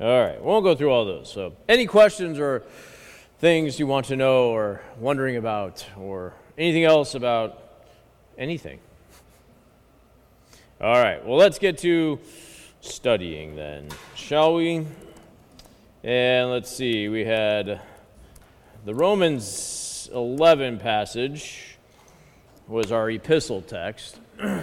All right, we won't go through all those. So, any questions or things you want to know or wondering about or anything else about anything? All right, well, let's get to studying then, shall we? And let's see, we had the Romans 11 passage was our epistle text.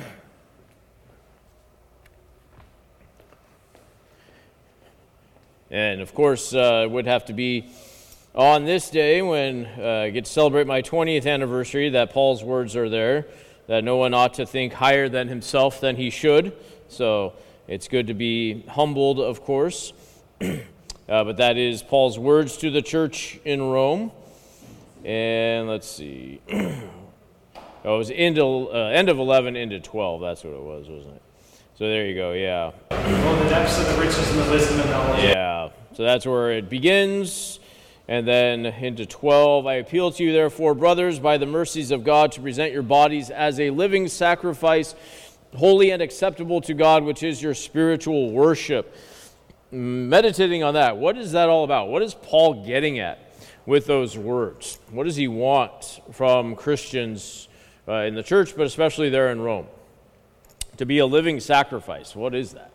And of course, it would have to be on this day when I get to celebrate my 20th anniversary that Paul's words are there, that no one ought to think higher than himself than he should. So it's good to be humbled, of course. But that is Paul's words to the church in Rome. And let's see. Oh, it was end of 11 into 12. That's what it was, wasn't it? So there you go, yeah. Well, the depths of the riches and the wisdom and knowledge. Yeah, so that's where it begins. And then into 12, I appeal to you, therefore, brothers, by the mercies of God, to present your bodies as a living sacrifice, holy and acceptable to God, which is your spiritual worship. Meditating on that, what is that all about? What is Paul getting at with those words? What does he want from Christians in the church, but especially there in Rome? To be a living sacrifice. What is that?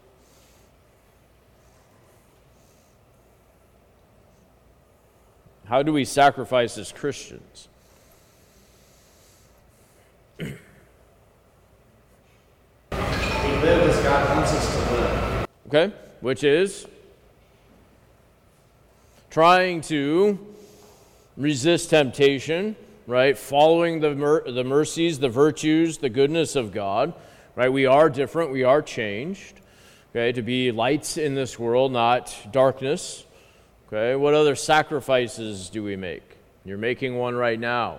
How do we sacrifice as Christians? We live as God wants us to live. Okay, which is trying to resist temptation, right? Following the mercies, the virtues, the goodness of God. Right, we are different, we are changed, okay, to be lights in this world, not darkness. Okay, what other sacrifices do we make? You're making one right now.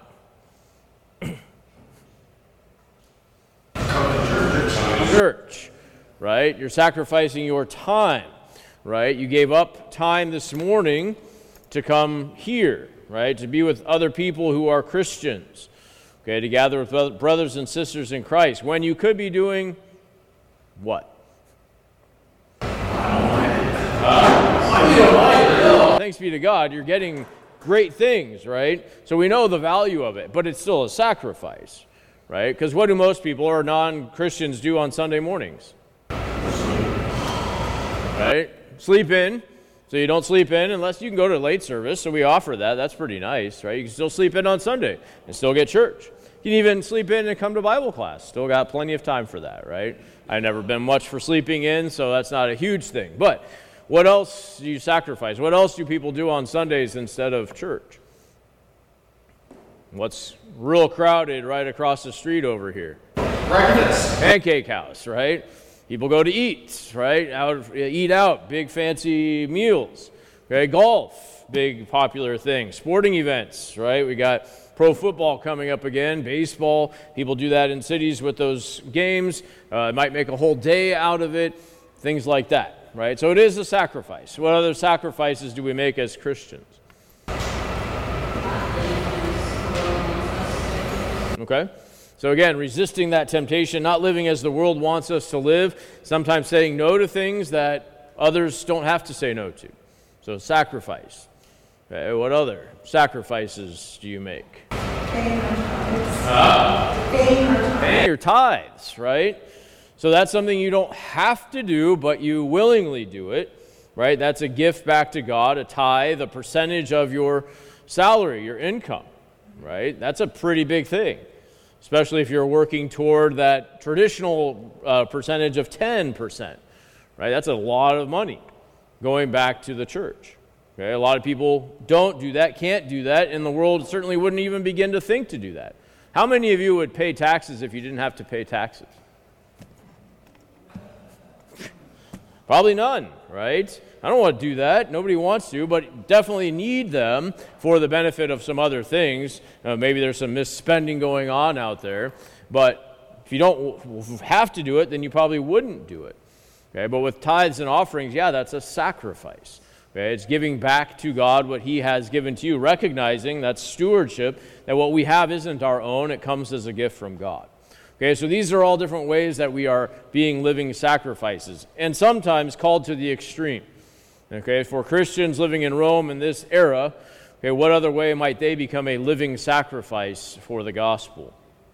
Church, right? You're sacrificing your time, right? You gave up time this morning to come here, right? To be with other people who are Christians. Okay, to gather with brothers and sisters in Christ, when you could be doing what? Thanks be to God, you're getting great things, right? So we know the value of it, but it's still a sacrifice, right? Because what do most people or non-Christians do on Sunday mornings? Right? Sleep in. So you don't sleep in unless you can go to late service, so we offer that. That's pretty nice, right? You can still sleep in on Sunday and still get church. You can even sleep in and come to Bible class. Still got plenty of time for that, right? I've never been much for sleeping in, so that's not a huge thing. But what else do you sacrifice? What else do people do on Sundays instead of church? What's real crowded right across the street over here? Breakfast. Pancake house, right? People go to eat, right? Eat out, big fancy meals. Okay, golf, big popular thing. Sporting events, right? We got pro football coming up again, baseball. People do that in cities with those games. Might make a whole day out of it, things like that, right? So it is a sacrifice. What other sacrifices do we make as Christians? Okay? So again, resisting that temptation, not living as the world wants us to live, sometimes saying no to things that others don't have to say no to. So sacrifice. Okay, what other sacrifices do you make? Paying your tithes, right? So that's something you don't have to do, but you willingly do it, right? That's a gift back to God, a tithe, a percentage of your salary, your income, right? That's a pretty big thing, especially if you're working toward that traditional percentage of 10%, right? That's a lot of money going back to the church. Okay, a lot of people don't do that, can't do that, and the world certainly wouldn't even begin to think to do that. How many of you would pay taxes if you didn't have to pay taxes? Probably none, right? I don't want to do that. Nobody wants to, but definitely need them for the benefit of some other things. Maybe there's some misspending going on out there, but if you don't have to do it, then you probably wouldn't do it. Okay, but with tithes and offerings, yeah, that's a sacrifice. Okay, it's giving back to God what He has given to you, recognizing that's stewardship, that what we have isn't our own, it comes as a gift from God. Okay, so these are all different ways that we are being living sacrifices, and sometimes called to the extreme. Okay, for Christians living in Rome in this era, okay, what other way might they become a living sacrifice for the gospel?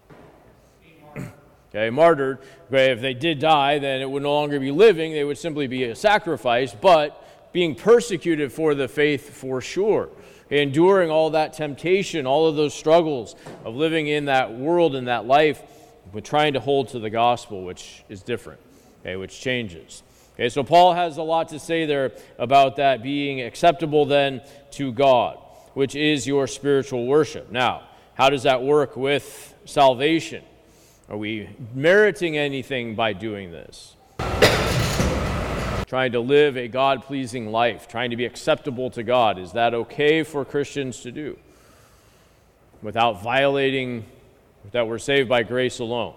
Okay, martyred. Okay, if they did die, then it would no longer be living, they would simply be a sacrifice, but being persecuted for the faith for sure. Okay, enduring all that temptation, all of those struggles of living in that world, in that life, but trying to hold to the gospel, which is different, okay, which changes. Okay, so Paul has a lot to say there about that being acceptable then to God, which is your spiritual worship. Now, how does that work with salvation? Are we meriting anything by doing this? Trying to live a God-pleasing life, trying to be acceptable to God, is that okay for Christians to do? Without violating that we're saved by grace alone?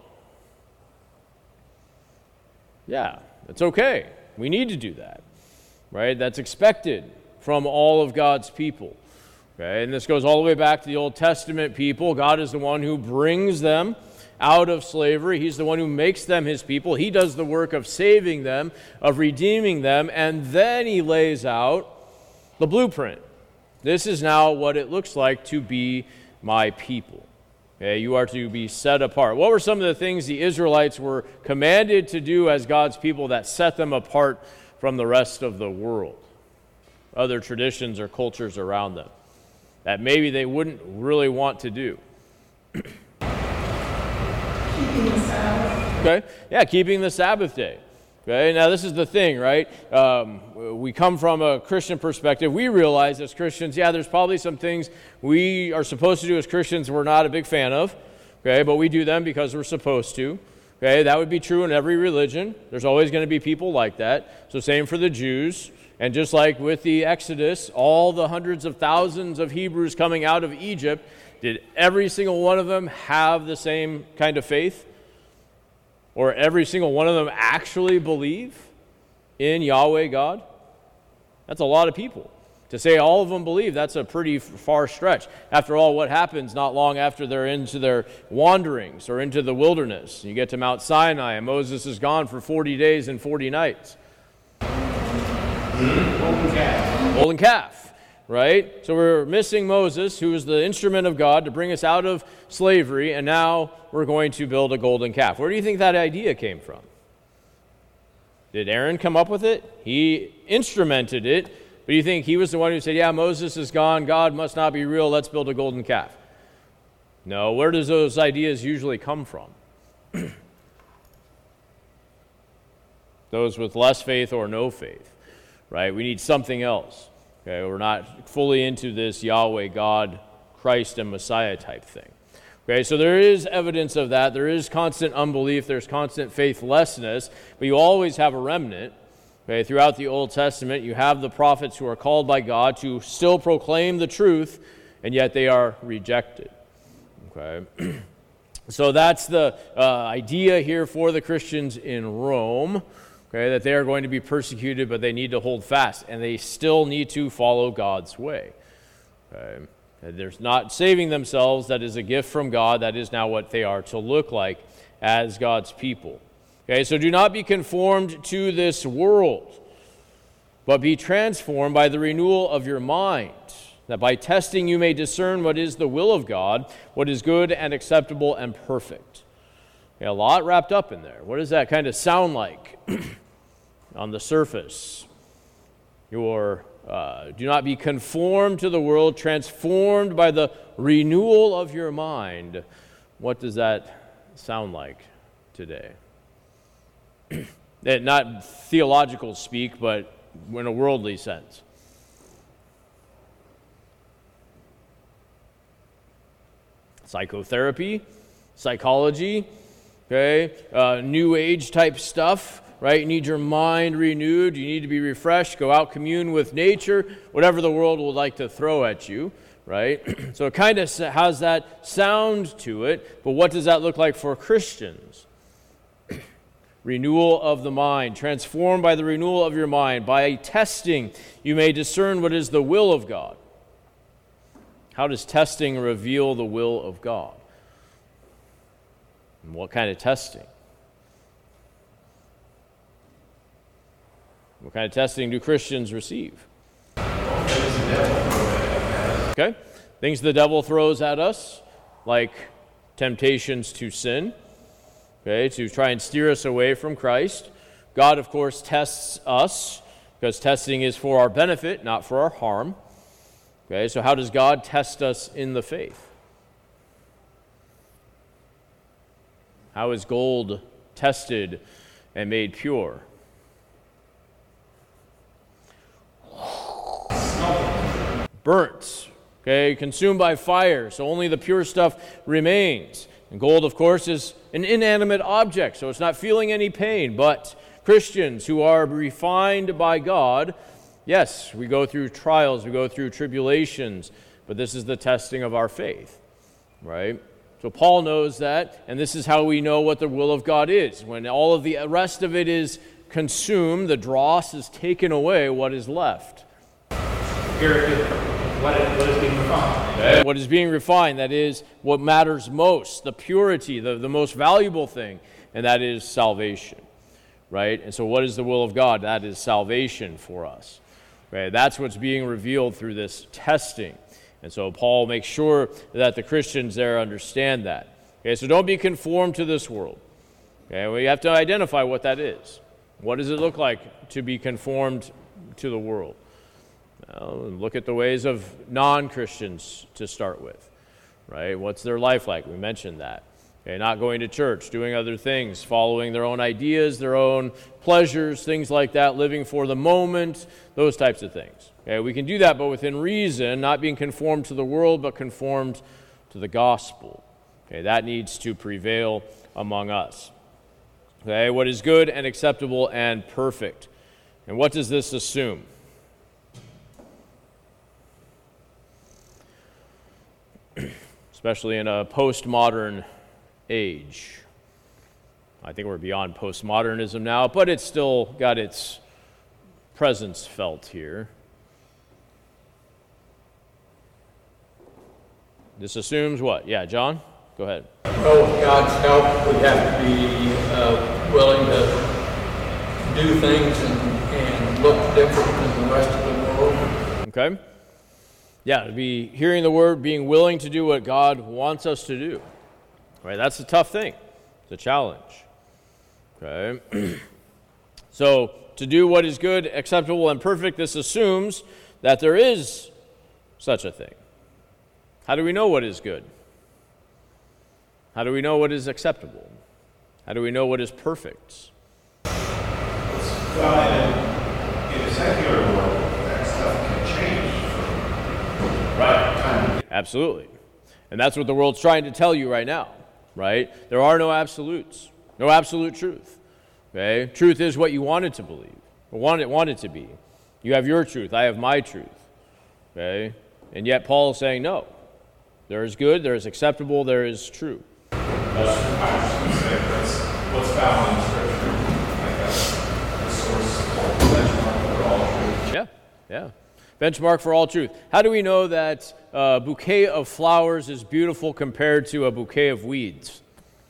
Yeah, it's okay. We need to do that, right? That's expected from all of God's people. Okay, and this goes all the way back to the Old Testament people. God is the one who brings them out of slavery. He's the one who makes them his people. He does the work of saving them, of redeeming them, and then he lays out the blueprint. This is now what it looks like to be my people. Okay, you are to be set apart. What were some of the things the Israelites were commanded to do as God's people that set them apart from the rest of the world? Other traditions or cultures around them that maybe they wouldn't really want to do. Keeping the Sabbath. Okay, yeah, keeping the Sabbath day. Okay, now this is the thing, right? We come from a Christian perspective. We realize as Christians, yeah, there's probably some things we are supposed to do as Christians we're not a big fan of, okay, but we do them because we're supposed to. Okay, that would be true in every religion. There's always going to be people like that. So same for the Jews. And just like with the Exodus, all the hundreds of thousands of Hebrews coming out of Egypt, did every single one of them have the same kind of faith? Or every single one of them actually believe in Yahweh God? That's a lot of people. To say all of them believe, that's a pretty far stretch. After all, what happens not long after they're into their wanderings or into the wilderness? You get to Mount Sinai, and Moses is gone for 40 days and 40 nights. Golden calf, right? So we're missing Moses, who is the instrument of God to bring us out of slavery, and now we're going to build a golden calf. Where do you think that idea came from? Did Aaron come up with it? He instrumented it, but you think he was the one who said, yeah, Moses is gone, God must not be real, let's build a golden calf? No, where does those ideas usually come from? Those with less faith or no faith. Right? We need something else. Okay? We're not fully into this Yahweh, God, Christ, and Messiah type thing. Okay? So there is evidence of that. There is constant unbelief. There's constant faithlessness. But you always have a remnant. Okay? Throughout the Old Testament, you have the prophets who are called by God to still proclaim the truth, and yet they are rejected. Okay? So that's the idea here for the Christians in Rome. Okay, that they are going to be persecuted, but they need to hold fast, and they still need to follow God's way. Okay? There's not saving themselves. That is a gift from God. That is now what they are to look like as God's people. Okay, so do not be conformed to this world, but be transformed by the renewal of your mind, that by testing you may discern what is the will of God, what is good and acceptable and perfect. Okay, a lot wrapped up in there. What does that kind of sound like on the surface? Do not be conformed to the world, transformed by the renewal of your mind. What does that sound like today? Not theological speak, but in a worldly sense. Psychotherapy, psychology, okay, new age type stuff, right? You need your mind renewed. You need to be refreshed. Go out, commune with nature, whatever the world would like to throw at you, right? So it kind of has that sound to it, but what does that look like for Christians? Renewal of the mind, transformed by the renewal of your mind. By testing, you may discern what is the will of God. How does testing reveal the will of God? And what kind of testing? What kind of testing do Christians receive? Okay, things the devil throws at us, like temptations to sin, okay, to try and steer us away from Christ. God, of course, tests us, because testing is for our benefit, not for our harm. Okay, so how does God test us in the faith? How is gold tested and made pure? Burnt, okay, consumed by fire, so only the pure stuff remains. And gold, of course, is an inanimate object, so it's not feeling any pain. But Christians who are refined by God, yes, we go through trials, we go through tribulations, but this is the testing of our faith, right? So Paul knows that, and this is how we know what the will of God is. When all of the rest of it is consumed, the dross is taken away, what is left? What is being refined? Okay. What is being refined, that is what matters most, the purity, the most valuable thing, and that is salvation, right? And so what is the will of God? That is salvation for us, right? That's what's being revealed through this testing. And so Paul makes sure that the Christians there understand that. Okay, so don't be conformed to this world. Okay, we have to identify what that is. What does it look like to be conformed to the world? Look at the ways of non-Christians to start with, right? What's their life like? We mentioned that. Okay, not going to church, doing other things, following their own ideas, their own pleasures, things like that, living for the moment, those types of things. Okay, we can do that, but within reason, not being conformed to the world, but conformed to the gospel. Okay, that needs to prevail among us. Okay, what is good and acceptable and perfect. And what does this assume? Especially in a postmodern age. I think we're beyond postmodernism now, but it's still got its presence felt here. This assumes what? Yeah, John? Go ahead. Well, with God's help, we have to be willing to do things and look different than the rest of the world. Okay. Yeah, to be hearing the word, being willing to do what God wants us to do. Right? That's a tough thing. It's a challenge. Okay. So, to do what is good, acceptable, and perfect, this assumes that there is such a thing. How do we know what is good? How do we know what is acceptable? How do we know what is perfect? Well, in a secular world, that stuff can change. Right. Absolutely. And that's what the world's trying to tell you right now, right? There are no absolutes, no absolute truth. Okay? Truth is what you want it to believe, or want it to be. You have your truth, I have my truth. Okay? And yet Paul is saying no. There is good, there is acceptable, there is true. I was just going to say that's what's found in Scripture. Like that's the source of benchmark for all truth. Yeah. Benchmark for all truth. How do we know that a bouquet of flowers is beautiful compared to a bouquet of weeds?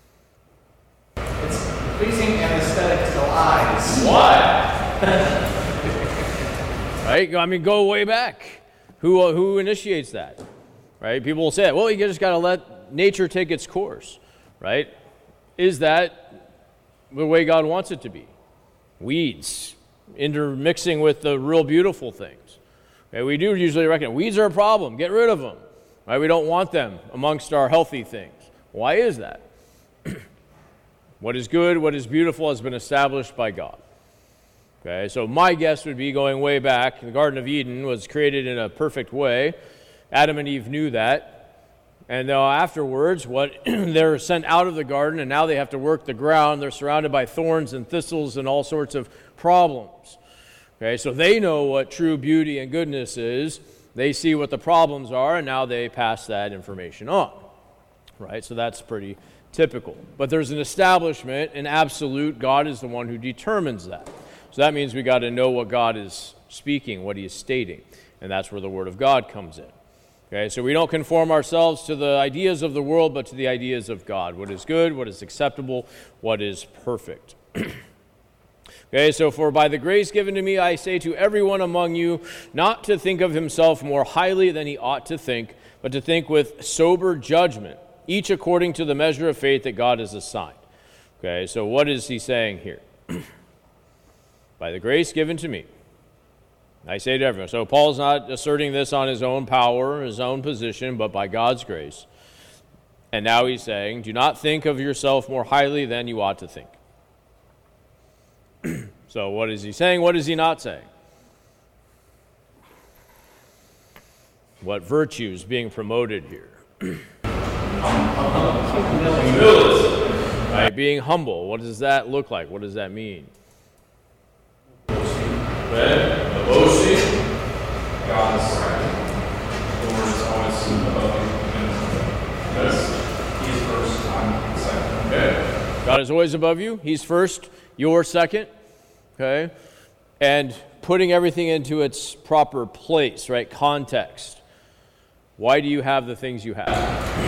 It's pleasing and aesthetic to the eyes. Why? Right? I mean, go way back. Who initiates that? Right? People will say, well, you just got to let nature take its course. Right? Is that the way God wants it to be? Weeds intermixing with the real beautiful things. Okay, we do usually reckon weeds are a problem. Get rid of them. Right? We don't want them amongst our healthy things. Why is that? What is good, what is beautiful has been established by God. Okay, so my guess would be going way back. The Garden of Eden was created in a perfect way. Adam and Eve knew that. And afterwards, they're sent out of the garden, and now they have to work the ground. They're surrounded by thorns and thistles and all sorts of problems. Okay, so they know what true beauty and goodness is. They see what the problems are, and now they pass that information on. Right, so that's pretty typical. But there's an establishment, an absolute. God is the one who determines that. So that means we got to know what God is speaking, what he is stating. And that's where the Word of God comes in. Okay, so we don't conform ourselves to the ideas of the world, but to the ideas of God. What is good, what is acceptable, what is perfect. Okay, so for by the grace given to me, I say to everyone among you, not to think of himself more highly than he ought to think, but to think with sober judgment, each according to the measure of faith that God has assigned. Okay, so what is he saying here? By the grace given to me, I say to everyone. So Paul's not asserting this on his own power, his own position, but by God's grace. And now he's saying, do not think of yourself more highly than you ought to think. So what is he saying? What is he not saying? What virtue is being promoted here? Right, being humble. What does that look like? What does that mean? The boasting, God is right. The Lord is always above you. Because He's first, I'm second. Okay. God is always above you. He's first, you're second. Okay? And putting everything into its proper place, right? Context. Why do you have the things you have?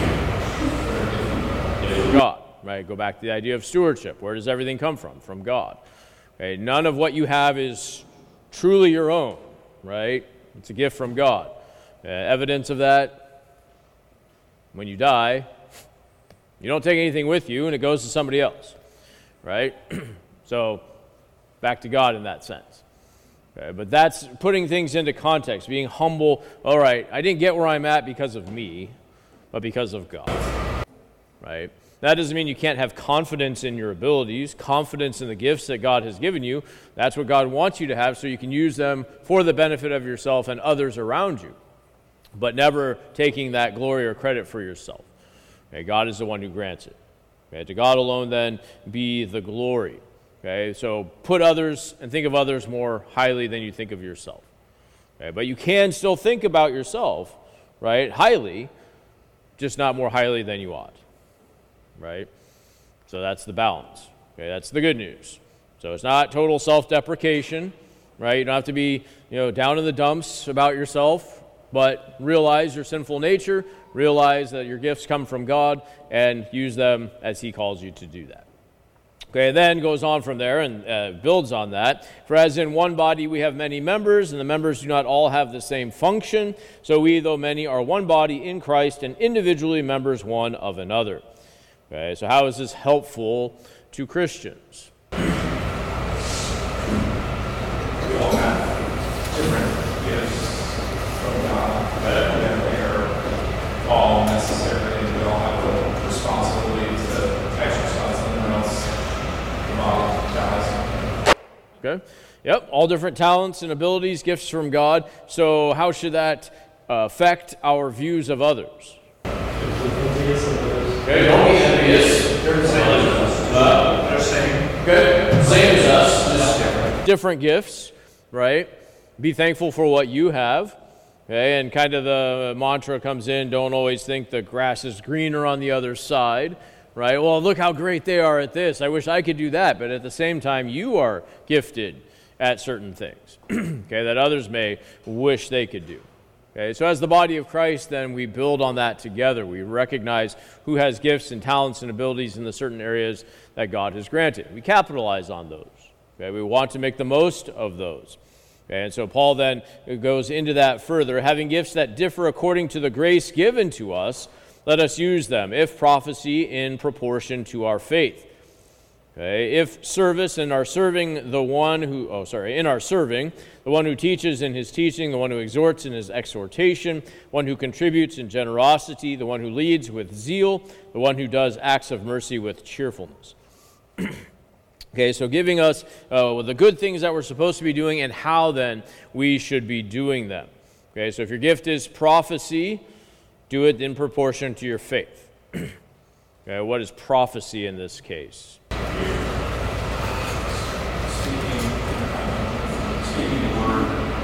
God, right? Go back to the idea of stewardship. Where does everything come from? From God. Okay? None of what you have is truly your own, right? It's a gift from God. Evidence of that, when you die, you don't take anything with you and it goes to somebody else, right? So, back to God in that sense. Okay, but that's putting things into context, being humble. All right, I didn't get where I'm at because of me, but because of God, right? That doesn't mean you can't have confidence in your abilities, confidence in the gifts that God has given you. That's what God wants you to have so you can use them for the benefit of yourself and others around you, but never taking that glory or credit for yourself. Okay, God is the one who grants it. Okay, to God alone, then, be the glory. Okay, so put others and think of others more highly than you think of yourself. Okay, but you can still think about yourself, right, highly, just not more highly than you ought. Right? So that's the balance. Okay, that's the good news. So it's not total self-deprecation, right? You don't have to be, down in the dumps about yourself, but realize your sinful nature, realize that your gifts come from God, and use them as He calls you to do that. Okay, then goes on from there and builds on that. For as in one body we have many members, and the members do not all have the same function, so we, though many, are one body in Christ, and individually members one of another. Okay, so how is this helpful to Christians? We all have different gifts from God that they're all necessary, and we all have the responsibility to exercise them, or else the body dies. Okay, yep, all different talents and abilities, gifts from God. So how should that affect our views of others? Okay, don't be envious. They're the same as us. They're same. Okay, same as us, just different. Different gifts, right? Be thankful for what you have. Okay, and kind of the mantra comes in, don't always think the grass is greener on the other side, right? Well, look how great they are at this. I wish I could do that. But at the same time, you are gifted at certain things, okay, that others may wish they could do. Okay, so as the body of Christ, then we build on that together. We recognize who has gifts and talents and abilities in the certain areas that God has granted. We capitalize on those. Okay, we want to make the most of those. Okay, and so Paul then goes into that further. Having gifts that differ according to the grace given to us, let us use them, if prophecy, in proportion to our faith. Okay, if service, in our serving, the one who teaches in his teaching, the one who exhorts in his exhortation, one who contributes in generosity, the one who leads with zeal, the one who does acts of mercy with cheerfulness. Okay, so giving us the good things that we're supposed to be doing and how then we should be doing them. Okay, so if your gift is prophecy, do it in proportion to your faith. Okay, what is prophecy in this case? Speaking the word,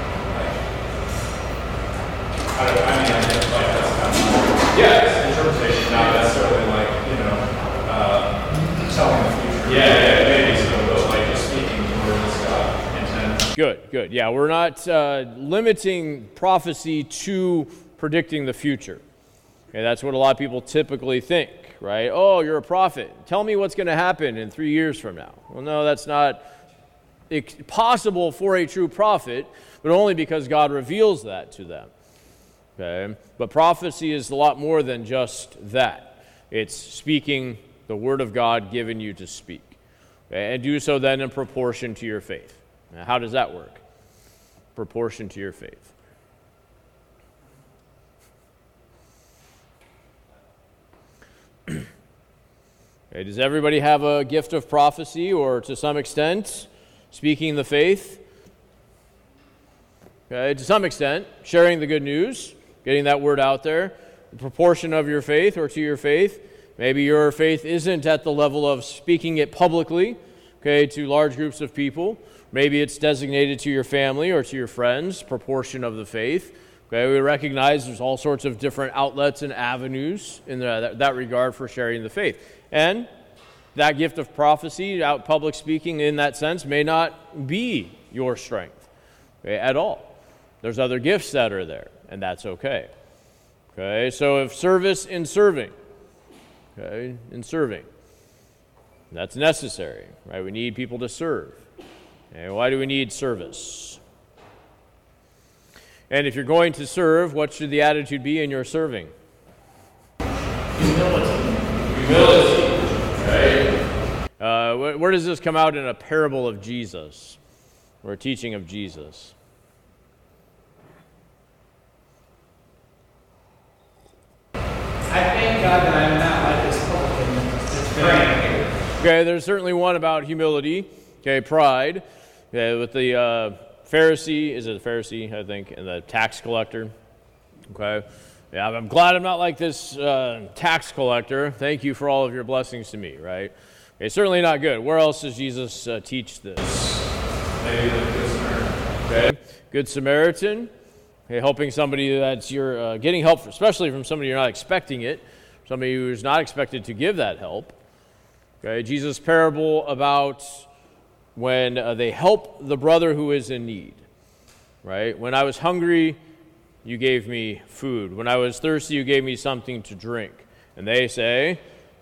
it's interpretation, not necessarily telling the future. Maybe so, but just speaking the word as God intended. Good. Yeah, we're not limiting prophecy to predicting the future. Okay, that's what a lot of people typically think, right? Oh, you're a prophet. Tell me what's going to happen in 3 years from now. Well, no, that's not possible for a true prophet, but only because God reveals that to them. Okay? But prophecy is a lot more than just that. It's speaking the word of God given you to speak. Okay? And do so then in proportion to your faith. Now, how does that work? Proportion to your faith. Okay, does everybody have a gift of prophecy, or to some extent, speaking the faith? Okay, to some extent, sharing the good news, getting that word out there, the proportion of your faith or to your faith. Maybe your faith isn't at the level of speaking it publicly, okay, to large groups of people. Maybe it's designated to your family or to your friends, proportion of the faith. Okay, we recognize there's all sorts of different outlets and avenues in that regard for sharing the faith. And that gift of prophecy, out public speaking in that sense, may not be your strength, okay, at all. There's other gifts that are there, and that's okay. Okay, so if service in serving, okay, in serving, that's necessary, right? We need people to serve. Okay, why do we need service? And if you're going to serve, what should the attitude be in your serving? Humility. Right? Where does this come out in a parable of Jesus, or a teaching of Jesus? I thank God that I'm not like this publican that's praying. Okay, there's certainly one about humility, okay, pride, okay, with the Pharisee, is it a Pharisee, I think, and the tax collector, okay? Yeah, I'm glad I'm not like this tax collector. Thank you for all of your blessings to me, right? Okay, certainly not good. Where else does Jesus teach this? Maybe the Good Samaritan. Okay, Good Samaritan, okay, helping somebody that's you're getting help, especially from somebody you're not expecting it, somebody who's not expected to give that help. Okay, Jesus' parable about when they help the brother who is in need, right? When I was hungry, you gave me food. When I was thirsty, you gave me something to drink. And they say,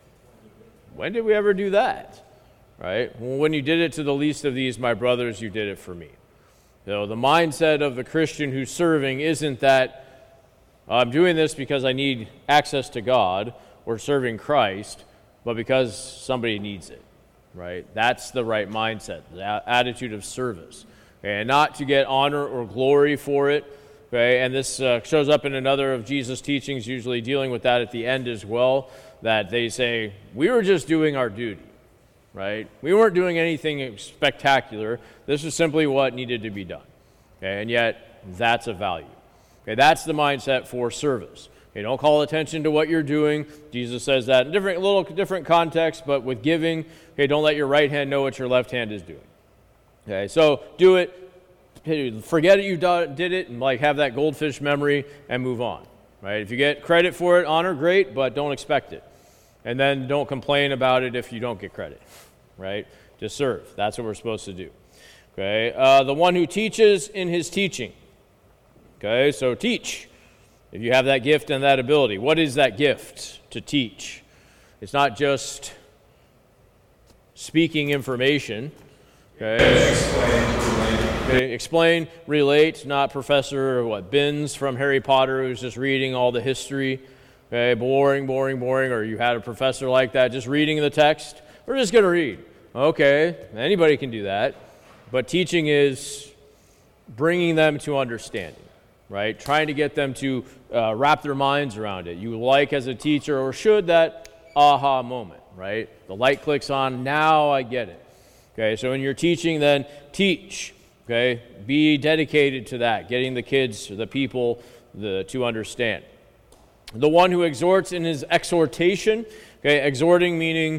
when did we ever do that? Right? Well, when you did it to the least of these, my brothers, you did it for me. So the mindset of the Christian who's serving isn't that I'm doing this because I need access to God or serving Christ, but because somebody needs it. Right? That's the right mindset, the attitude of service. Okay? And not to get honor or glory for it. Okay? And this shows up in another of Jesus' teachings, usually dealing with that at the end as well, that they say, we were just doing our duty. Right? We weren't doing anything spectacular. This was simply what needed to be done. Okay? And yet, that's a value. Okay? That's the mindset for service. Okay, don't call attention to what you're doing. Jesus says that in different context, but with giving, okay, don't let your right hand know what your left hand is doing. Okay, so do it, forget it you did it, and have that goldfish memory and move on. Right? If you get credit for it, honor, great, but don't expect it. And then don't complain about it if you don't get credit. Right? Just serve. That's what we're supposed to do. Okay, the one who teaches in his teaching. Okay, so teach. If you have that gift and that ability, what is that gift to teach? It's not just speaking information. Okay? Explain, relate, not Professor Binns from Harry Potter who's just reading all the history. Okay, boring, or you had a professor like that just reading the text. We're just going to read. Okay, anybody can do that. But teaching is bringing them to understanding. Right? Trying to get them to wrap their minds around it. You as a teacher, or should, that aha moment, right? The light clicks on, now I get it. Okay, so when you're teaching, then teach. Okay, be dedicated to that, getting the kids, the people, to understand. The one who exhorts in his exhortation, okay, exhorting meaning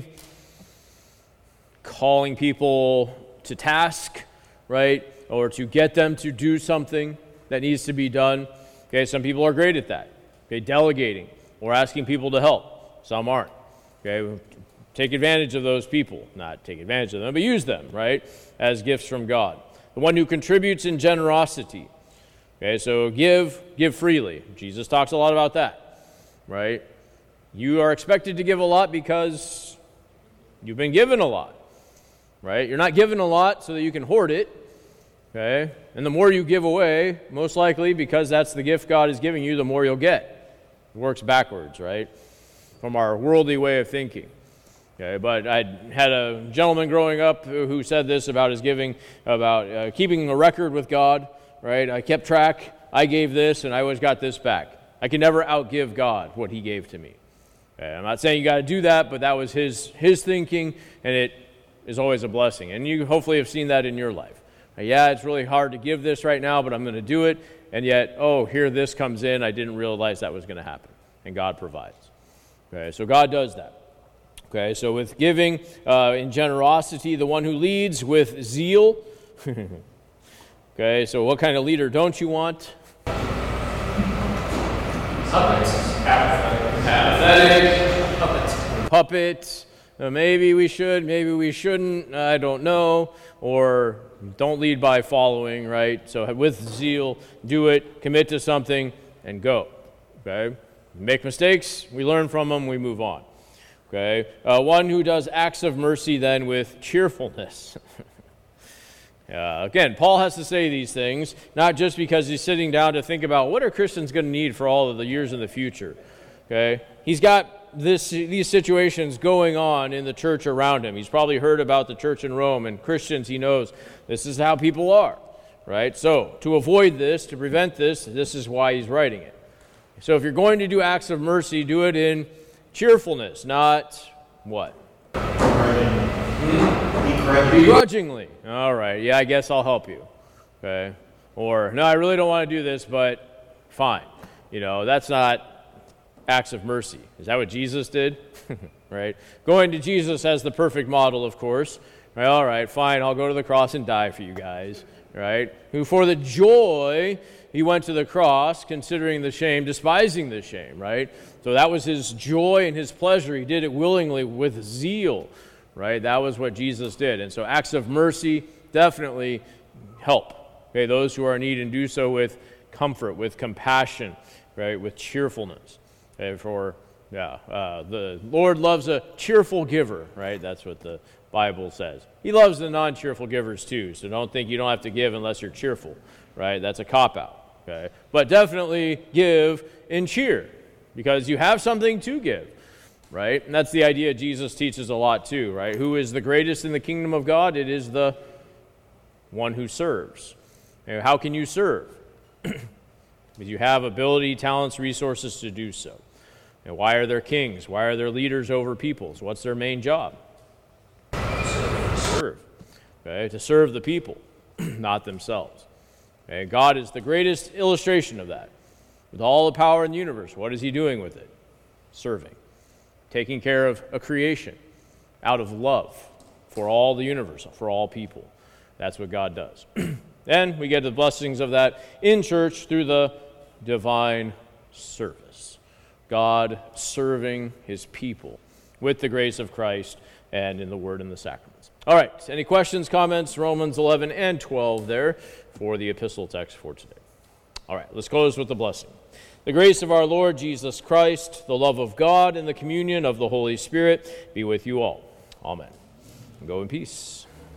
calling people to task, right? Or to get them to do something that needs to be done. Okay, some people are great at that. Okay, delegating or asking people to help. Some aren't. Okay, take advantage of those people. Not take advantage of them, but use them, right, as gifts from God. The one who contributes in generosity. Okay, so give freely. Jesus talks a lot about that, right? You are expected to give a lot because you've been given a lot, right? You're not given a lot so that you can hoard it, okay? And the more you give away, most likely because that's the gift God is giving you, the more you'll get. It works backwards, right? From our worldly way of thinking. Okay, but I had a gentleman growing up who said this about his giving, about keeping a record with God, right? I kept track, I gave this, and I always got this back. I can never outgive God what he gave to me. Okay, I'm not saying you got to do that, but that was his thinking, and it is always a blessing. And you hopefully have seen that in your life. Yeah, it's really hard to give this right now, but I'm going to do it, and yet, oh, here this comes in, I didn't realize that was going to happen, and God provides. Okay, so God does that. Okay, so with giving in generosity, the one who leads with zeal. Okay, so what kind of leader don't you want? Apathetic. Puppet. Maybe we should, maybe we shouldn't, I don't know. Or don't lead by following, right? So with zeal, do it, commit to something, and go. Okay? Make mistakes, we learn from them, we move on. Okay, one who does acts of mercy then with cheerfulness. Again, Paul has to say these things, not just because he's sitting down to think about what are Christians going to need for all of the years in the future. Okay, he's got these situations going on in the church around him. He's probably heard about the church in Rome and Christians. He knows this is how people are, right? So to avoid this, to prevent this is why he's writing it. So if you're going to do acts of mercy, do it in cheerfulness, not what? Begrudgingly. All right, yeah, I guess I'll help you. Okay. Or, no, I really don't want to do this, but fine. You know, that's not acts of mercy. Is that what Jesus did? Right? Going to Jesus as the perfect model, of course. Right, all right, fine, I'll go to the cross and die for you guys. Right? Who for the joy he went to the cross, considering the shame, despising the shame, right? So that was his joy and his pleasure. He did it willingly with zeal, right? That was what Jesus did. And so acts of mercy definitely help. Okay, those who are in need, and do so with comfort, with compassion, right? With cheerfulness. Okay, the Lord loves a cheerful giver, right? That's what the Bible says. He loves the non-cheerful givers too, so don't think you don't have to give unless you're cheerful, right? That's a cop-out. Okay. But definitely give in cheer, because you have something to give, right? And that's the idea Jesus teaches a lot too, right? Who is the greatest in the kingdom of God? It is the one who serves. And how can you serve? Because you have ability, talents, resources to do so. And why are there kings? Why are there leaders over peoples? What's their main job? Serve. Okay? To serve the people, not themselves. Okay, God is the greatest illustration of that. With all the power in the universe, what is he doing with it? Serving. Taking care of a creation out of love for all the universe, for all people. That's what God does. And we get the blessings of that in church through the divine service. God serving his people with the grace of Christ and in the word and the sacraments. All right, any questions, comments? Romans 11 and 12 there for the epistle text for today. All right, let's close with the blessing. The grace of our Lord Jesus Christ, the love of God, and the communion of the Holy Spirit be with you all. Amen. Go in peace.